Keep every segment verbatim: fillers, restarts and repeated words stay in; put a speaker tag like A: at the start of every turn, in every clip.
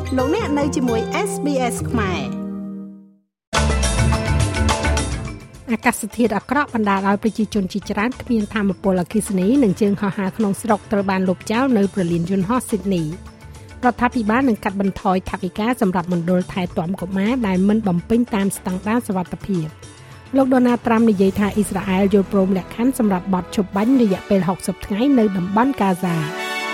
A: លោកអ្នកនៅជាមួយ เอส บี เอส ខ្មែរអាកាសធាតុអាក្រក់បណ្ដាលឲ្យប្រជាជនជាច្រើនគ្មានថាមពលអគ្គិសនីនិងជើងហោះហើរក្នុងស្រុកត្រូវបានលុបចោលនៅព្រលានយន្តហោះ Sydney រដ្ឋាភិបាលនឹងកាត់បន្ថយថវិកាសម្រាប់មណ្ឌលថែទាំកុមារដែលមិនបំពេញតាមស្តង់ដារសុវត្ថិភាពលោក Donald Trump និយាយថាអ៊ីស្រាអែលយល់ព្រមលក្ខខណ្ឌសម្រាប់បទឈប់បាញ់រយៈពេលហុកសិបថ្ងៃនៅតំបន់កាហ្សា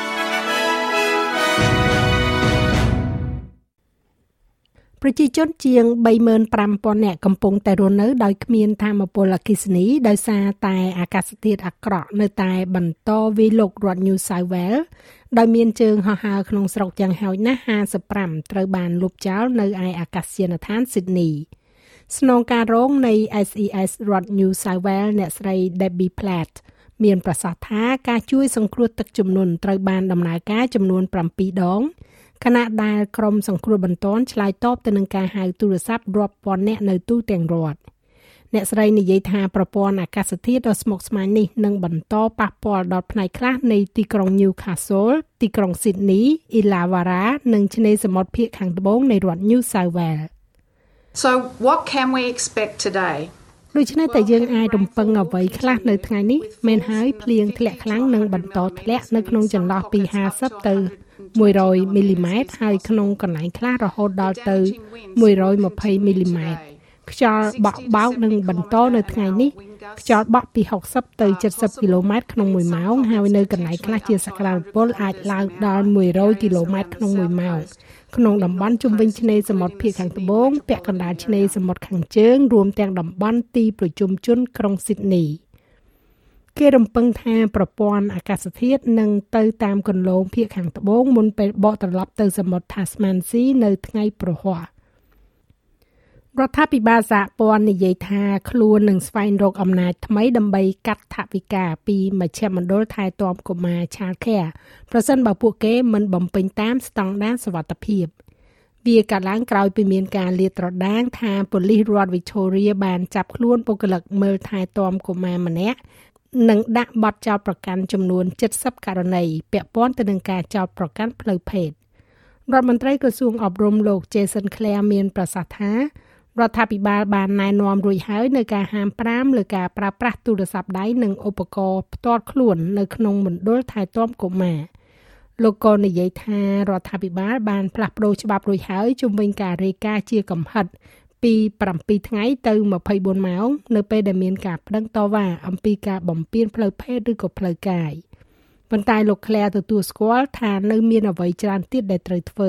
A: ប្រជាជនជាង បីម៉ឺនប្រាំពាន់ នាក់កំពុងតែរស់នៅដោយគ្មានថាមពលអគ្គិសនីដោយសារតែអាកាសធាតុអាក្រក់នៅតែបន្តវាយលុករដ្ឋ New South Wales ដោយមានជើងហោះហើរក្នុងស្រុកយ៉ាងហោចណាស់ห้าสิบห้าត្រូវបានលុបចោលនៅឯអាកាសយានដ្ឋាន Sydney ស្នងការរងនៃ เอส อี เอส រដ្ឋ New South Wales អ្នកស្រី Debbie Platt មានប្រសាសន៍ថាការជួយសង្គ្រោះទឹកជំនន់ត្រូវបានដំណើរការចំនួនប្រាំពីរដងខណៈដែលក្រុមសង្គ្រោះបន្ទាន់ឆ្លើយតបទៅនឹងការហៅទូរស័ព្ទរាប់ពាន់នាក់នៅទូទាំងរដ្ឋអ្នកស្រីនិយាយថាប្រព័ន្ធអាកាសធាតុដ៏ស្មុគស្មាញនេះនឹងបន្តប៉ះពាល់ដល់ផ្នែកខ្លះនៃទីក្រុង Newcastle ទីក្រុង Sydney, Illawarra និងឆ្នេរសមុទ្រភាគខាងត្បូងនៃរដ្ឋ New South Wales.
B: So what can we expect today?
A: ដូច្នេះតែយើងអាចរំពឹងអ្វីខ្លះនៅថ្ងៃនេះមែនហើយភ្លៀងធ្លាក់ខ្លាំងនឹងបន្តធ្លាក់នៅក្នុងចន្លោះពីห้าสิบទៅមួយរយមីលីម៉ែត្រហើយក្នុងកន្លែងខ្លះរហូតដល់ទៅមួយរយម្ភៃមីលីម៉ែត្រខ្យល់បក់បោកនឹងបន្តនៅថ្ងៃនេះខ្យល់បក់ពីหกสิบទៅเจ็ดสิบគីឡូម៉ែត្រក្នុងមួយម៉ោងហើយនៅកន្លែងខ្លះជាសក្តានុពលអាចឡើងដល់មួយរយគីឡូម៉ែត្រក្នុងមួយម៉ោងក្នុងតំបន់ជុំវិញឆ្នេរសមុទ្រភាគខាងត្បូងពាក់កណ្ដាលឆ្នេរសមុទ្រខាងជើងរួមទាំងតំបន់ទីប្រជុំជនក្រុង Sydney គេរំពឹងថាប្រព័ន្ធអាកាសធាតុនឹងទៅតាមគន្លងភាគខាងត្បូងមុនពេលបកត្រឡប់ទៅសមុទ្រ Tasman Sea នៅថ្ងៃព្រហស្បតិ៍រដ្ឋាភិបាលសហព័ន្ធនិយាយថាខ្លួននឹងស្វែងរកអំណាចថ្មីដើម្បីកាត់ថវិកាពីមជ្ឈមណ្ឌលថែទាំកុមារ Child Care ប្រសិនបើពួកគេមិនបំពេញតាមស្តង់ដារសុវត្ថិភាពវាកើតឡើងក្រោយពីមានការលាតត្រដាងថាប៉ូលីសរដ្ឋ Victoria បានចាប់ខ្លួនបុគ្គលិកមើលថែទាំកុមារម្នាក់និងដាក់បទចោទប្រកាន់ចំនួនเจ็ดสิบករណីពាក់ព័ន្ធទៅនឹងការចោទប្រកាន់ផ្លូវភេទរដ្ឋមន្ត្រីក្រសួងអប់រំលោក Jason Clare មានប្រសាសន៍ថារដ្ឋាភិបាលបានណែនាំរួចហើយនៅការហាមប្រាមលើការប្រើប្រាស់ទូរស័ព្ទដៃនិងឧបករណ៍ផ្ទាល់ខ្លួននៅក្នុងមណ្ឌលថែទាំកុមារលោកក៏និយាយថារដ្ឋាភិបាលបានផ្លាស់ប្តូរច្បាប់រួចហើយជុំវិញការរាយការណ៍ជាកំហិតពីbảyថ្ងៃទៅยี่สิบสี่ម៉ោងនៅពេលដែលមានការប្តឹងតវ៉ាអំពីការបំពានផ្លូវភេទឬក៏ផ្លូវកាយប៉ុន្តែលោក Clare ទទួលស្គាល់ថានៅមានអ្វីច្រើនទៀតដែលត្រូវធ្វើ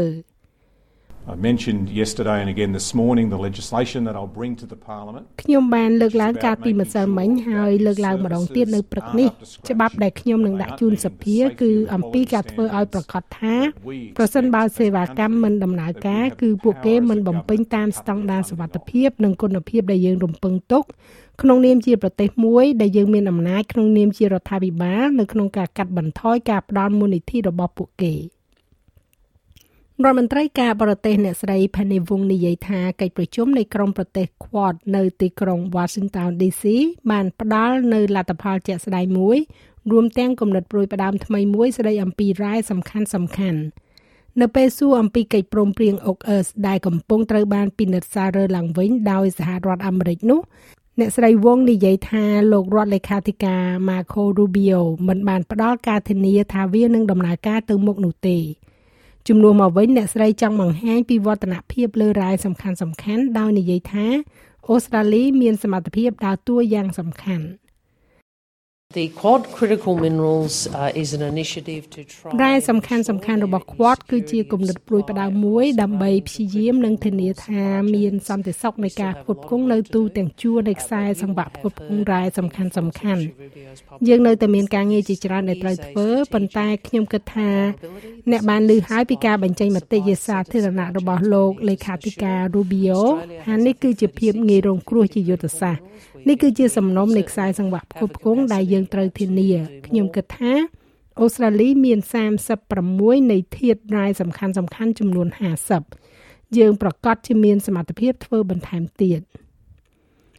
C: I mentioned yesterday and again this morning the legislation that I'll bring to the Parliament.
A: ខ្ញុំបានលើកឡើងកាលពីម្សិលមិញហើយលើកឡើងម្ដងទៀតនៅព្រឹកនេះច្បាប់ដែលខ្ញុំនឹងដាក់ជូនសភាគឺអំពីការធ្វើឲ្យប្រកាសថាប្រសិនបើសេវាកម្មមិនដំណើរការគឺពួកគេមិនបំពេញតាមស្តង់ដារសុវត្ថិភាពនិងគុណភាពដែលយើងរំពឹងទុកក្នុងនាមជាប្រទេសមួយដែលយើងមានអំណាចក្នុងនាមជារដ្ឋាភិបាលនៅក្នុងការកាត់បន្ថយការផ្ដល់មូលនិធិរបស់ពួកគេរដ្ឋមន្ត្រីការបរទេសអ្នកស្រី Penny Wong និយាយថាកិច្ចប្រជុំនៃក្រុមប្រទេស Quad នៅទីក្រុង Washington ឌី ซี បានផ្ដល់នូវលទ្ធផលជាក់ស្ដែងមួយរួមទាំងគំនិតប្រួយផ្ដើមថ្មីមួយស្ដីអំពីរ៉ែសំខាន់សំខាន់នៅពេលសួរអំពីកិច្ចព្រមព្រៀង អូកអឺស ដែលកំពុងត្រូវបានពិនិត្យសាររើឡើងវិញដោយសហរដ្ឋអាមេរិកនោះអ្នកស្រី Wong និយាយថាលោករដ្ឋលេខាធិការ Marco Rubio មិនបានផ្ដល់ការធានាថាវានឹងដំណើរការទៅមុខនោះទេជំនួសមកវិញអ្នកស្រីចង់បង្ហាញពីវឌ្ឍនភាពលើរ៉ែសំខាន់សំខាន់ដោយនិយាយថាអូស្ត្រាលីមានសមត្ថភាពដើរតួយ៉ាងសំខាន់
D: The Quad Critical Minerals uh, is an initiative to try
A: រ៉ែសំខាន់សំខាន់របស់ Quad គឺជាគំនិតព្រួយផ្ដើមមួយដើម្បីព្យាយាមនិងធានាថាមានសន្តិសុខនៃការផ្គត់ផ្គង់នៅទូទាំងជួរនៃខ្សែសង្វាក់ផ្គត់ផ្គង់រ៉ែសំខាន់សំខាន់យើងនៅតែមានការងារជាច្រើនដែលត្រូវធ្វើប៉ុន្តែខ្ញុំគិតថាអ្នកបានឮហើយពីការបញ្ចេញមតិជាសាធារណៈរបស់លោកលេខាធិការ Rubio ហើយនេះគឺជាភាពងាយរងគ្រោះជាយុទ្ធសាស្ត្រនេះគឺជាសំណុំនៃខ្សែសង្វាក់ផ្គត់ផ្គង់ដែលយើងត្រូវធានាខ្ញុំគិតថាអូស្ត្រាលីមានសាមសិបប្រាំមួយនៃធាតុរ៉ែសំខាន់សំខាន់ចំនួនห้าสิบយើងប្រកាសជាមានសមត្ថភាពធ្វើបន្ថែមទៀត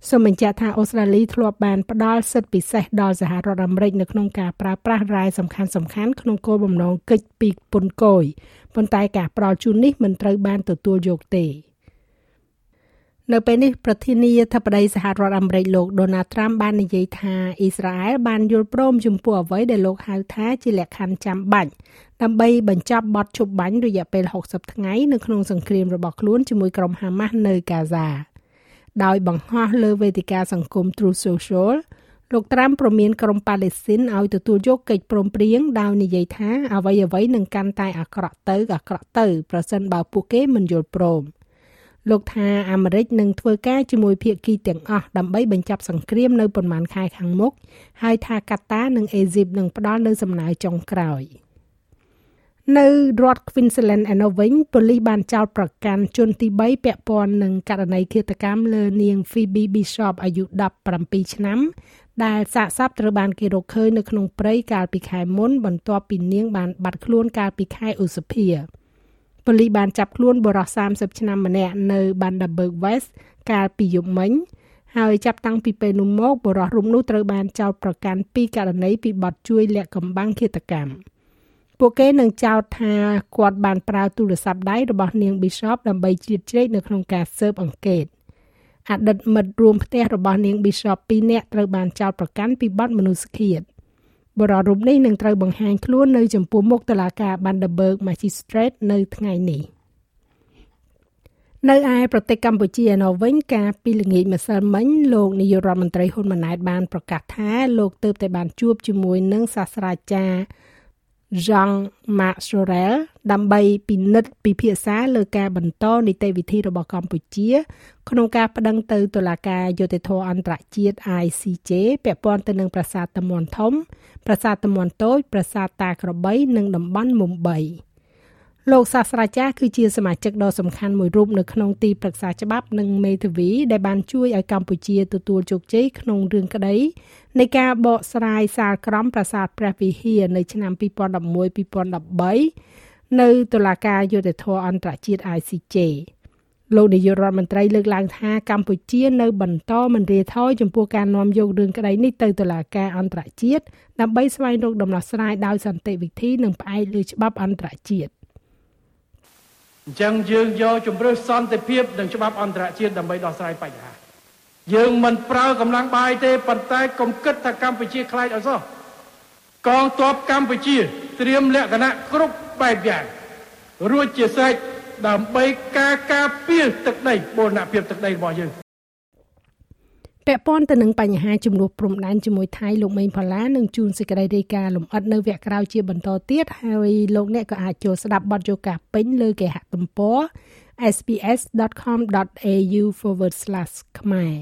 A: សូមបញ្ជាក់ថាអូស្ត្រាលីធ្លាប់បានផ្ដល់សិទ្ធិពិសេសដល់សហរដ្ឋអាមេរិកនៅក្នុងការប្រើប្រាស់រ៉ែសំខាន់ៗក្នុងគោលបំណងគេចពីពន្ធគយប៉ុន្តែការផ្ដល់ជូននេះមិនត្រូវបានទទួលយកទេនៅពេលនេះប្រធានាធិបតីសហរដ្ឋអាមេរិកលោក Donald Trump បាននិយាយថាអ៊ីស្រាអែលបានយល់ព្រមចំពោះអ្វីដែលលោកហៅថាជាលក្ខខណ្ឌចាំបាច់ដើម្បីបញ្ចប់បទឈប់បាញ់រយៈពេលហុកសិបថ្ងៃនៅក្នុងសង្គ្រាមរបស់ខ្លួនជាមួយក្រុមហាម៉ាស់នៅកាហ្សាដោយបង្ហោះលើវេទិកាសង្គម Truth Social លោក Trump ព្រមានក្រុមប៉ាឡេស្ទីនឲ្យទទួលយកកិច្ចព្រមព្រៀងដោយនិយាយថាអ្វីៗនឹងកាន់តែអាក្រក់ទៅអាក្រក់ទៅប្រសិនបើពួកគេមិនយល់ព្រមលោកថាអាមេរិកនឹងធ្វើការជាមួយភាគីទាំងអស់ដើម្បីបញ្ចប់សង្គ្រាមនៅប៉ុន្មានខែខាងមុខហើយថាកាតានិងអេស៊ីបនឹងផ្ដល់នូវសំណើចុងក្រោយនៅរដ្ឋ Queensland ឯណោះវិញប៉ូលីសបានចោទប្រកាន់ជនទីបីពាក់ព័ន្ធនឹងករណីឃាតកម្មលើនាង Phoebe Bishop អាយុដប់ប្រាំពីរឆ្នាំដែលសាកសពត្រូវបានគេរកឃើញនៅក្នុងព្រៃកាលពីខែមុនបន្ទាប់ពីនាងបានបាត់ខ្លួនកាលពីខែឧសភាប៉ូលីសបានចាប់ខ្លួនបុរសសាមសិបឆ្នាំម្នាក់នៅ Bundaberg West កាលពីយប់មិញហើយចាប់តាំងពីពេលនោះមកបុរសរូបនោះត្រូវបានចោទប្រកាន់ពីរករណីពីបទជួយលាក់កំបាំងឃាតកម្មពួកគេនឹងចោទថាគាត់បានប្រើទូរស័ព្ទដៃរបស់នាង Bishop ដើម្បីជ្រៀតជ្រែកនៅក្នុងការស៊ើបអង្កេតអតីតមិត្តរួមផ្ទះរបស់នាង Bishop ពីរនាក់ត្រូវបានចោទប្រកាន់ពីបទមនុស្សឃាតបុរសរូបនេះនឹងត្រូវបង្ហាញខ្លួននៅចំពោះមុខតុលាការ Bundaberg Magistrate នៅថ្ងៃនេះនៅឯប្រទេសកម្ពុជាឯណោះវិញការពីល្ងាចម្សិលមិញលោកនាយករដ្ឋមន្ត្រីហ៊ុនម៉ាណែតបានប្រកាសថាលោកទើបតែបានជួបជាមួយនឹងសាស្ត្រាចារ្យ Jean-Marc Sorel ដើម្បីពិនិត្យពិភាក្សាលើការបន្តនីតិវិធីរបស់កម្ពុជាក្នុងការប្តឹងទៅតុលាការយុត្តិធម៌អន្តរជាតិ I C J ពាក់ព័ន្ធទៅនឹងប្រាសាទតាមាន់ធំប្រាសាទតាមាន់តូចប្រាសាទតាក្របីនិងតំបន់មុំបីលោកសាស្ត្រាចារ្យគឺជាសមាជិកដ៏សំខាន់មួយរូបនៅក្នុងទីប្រឹក្សាច្បាប់និងមេធាវីដែលបានជួយឲ្យកម្ពុជាទទួលជោគជ័យក្នុងរឿងក្តីនៃការបកស្រាយសាលក្រមប្រាសាទព្រះវិហារនៅឆ្នាំពីរពាន់ដប់មួយ ពីរពាន់ដប់បីនៅតុលាការយុត្តិធម៌អន្តរជាតិ I C J លោកនាយករដ្ឋមន្ត្រីលើកឡើងថាកម្ពុជានៅបន្តមិនរាថយចំពោះការនាំយករឿងក្តីនេះទៅតុលាការអន្តរជាតិដើម្បីស្វែងរកដំណោះស្រាយដោយសន្តិវិធីនិងផ្អែកលើច្បាប់អន្តរជាតិ
E: អញ្ចឹងយើងយកជំរឿសសន្តិភាពនិងច្បាប់អន្តរជាតិដើម្បីដោះស្រាយបញ្ហាយើងមិនប្រើកម្លាំងបាយទេប៉ុន្តែកុំគិតថាកម្ពុជាខ្លាចអត់សោះកងទ័ពកម្ពុជាត្រៀមលក្ខណៈគ្រប់បែបយ៉ាងរួចជាស្រេចដើម្បីការការពារទឹកដីបូរណភាពទឹកដីរបស់យើង
A: ពាក់ព័ន្ធទៅនឹងបញ្ហាចំនួនព្រំដែនជាមួយថៃលោកមេងផល្លានឹងជួនសេចក្តីរាយការណ៍លម្អិតនៅវគ្គក្រោយជាបន្តទៀតហើយលោកអ្នកក៏អាចចូលស្ដាប់បទយកាពេញលើគេហទំព័រ s b s dot com dot a u forward slash ខ្មែរ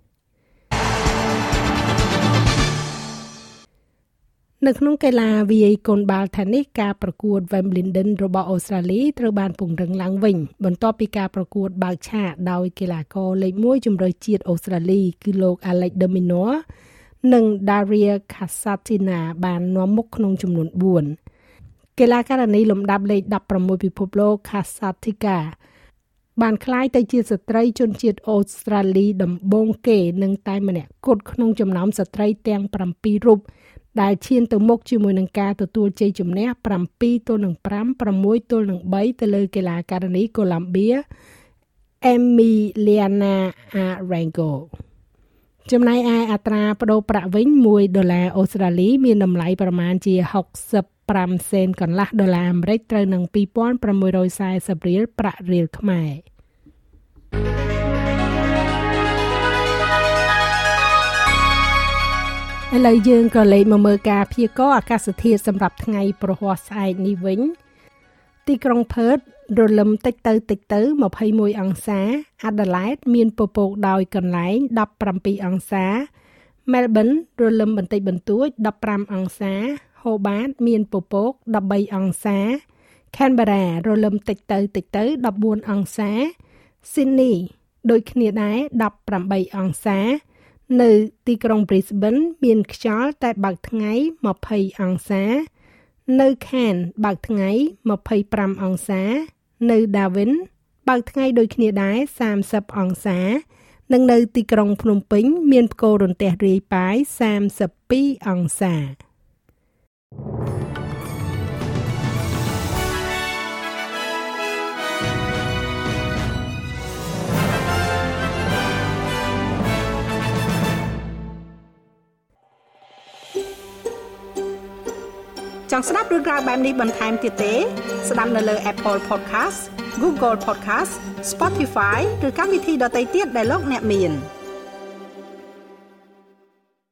A: នៅក្នុងកីឡាវាយកូនបាល់ថេននីសការប្រកួត Wimbledon របស់អូស្ត្រាលីត្រូវបានពង្រឹងឡើងវិញបន្ទាប់ពីការប្រកួតបើកឆាកដោយកីឡាករលេខមួយជម្រើសជាតិអូស្ត្រាលីគឺលោក Alex de Minaur និង Daria Kasatkina បាននាំមុខក្នុងចំនួនបួនកីឡាការិនីលំដាប់លេខដប់ប្រាំមួយពិភពលោក Kasatkina បានក្លាយទៅជាស្ត្រីជនជាតិអូស្ត្រាលីដំបូងគេនិងតែម្នាក់គត់ក្នុងចំណោមស្ត្រីទាំងប្រាំពីររូបដែលឈានទៅមុខជាមួយនឹងការទទួលជ័យជំនះប្រាំពីរទល់នឹងប្រាំ ប្រាំមួយទល់នឹងបីទៅលើកីឡាការិនីកូឡុំបៀ Emiliana Arango ចំណែកឯអត្រាប្តូរប្រាក់វិញមួយដុល្លារអូស្ត្រាលីមានតម្លៃប្រមាណជាហុកសិបប្រាំសេនកន្លះដុល្លារអាមេរិកត្រូវនឹងពីរពាន់ប្រាំមួយរយសែសិបរៀលប្រាក់រៀលខ្មែរឥឡូវយើងក៏លេខមកមើលការព្យាករណ៍អាកាសធាតុសម្រាប់ថ្ងៃព្រហស្អែកនេះវិញទីក្រុងផឺតរលឹមតិចទៅតិចទៅម្ភៃមួយអង្សាអាដាលេដមានពពកដោយកន្លែងដប់ប្រាំពីរអង្សាមែលប៊នរលឹមបន្តិចបន្តួចដប់ប្រាំអង្សាហូបាតមានពពកដប់បីអង្សាខេនបេរ៉ារលឹមតិចទៅតិចទៅដប់បួនអង្សាស៊ីដនីដូចគ្នាដែរដប់ប្រាំបីអង្សានៅទីក្រុង Brisbane មានខ្យល់តែបើកថ្ងៃម្ភៃអង្សានៅ Cairns បើកថ្ងៃម្ភៃប្រាំអង្សានៅ Darwin បើកថ្ងៃដូចគ្នាដែរសាមសិបអង្សានិងនៅទីក្រុងភ្នំពេញមានផ្គររន្ទះរាយប៉ាយសាមសិបពីរអង្សាចង់ស្ដាប់រឿងរ៉ាវបែបនេះបន្ថែមទៀតទេស្ដាប់នៅលើ Apple Podcast Google Podcast Spotify ឬកម្មវិធីដទៃទៀតដែលលោកអ្នកមាន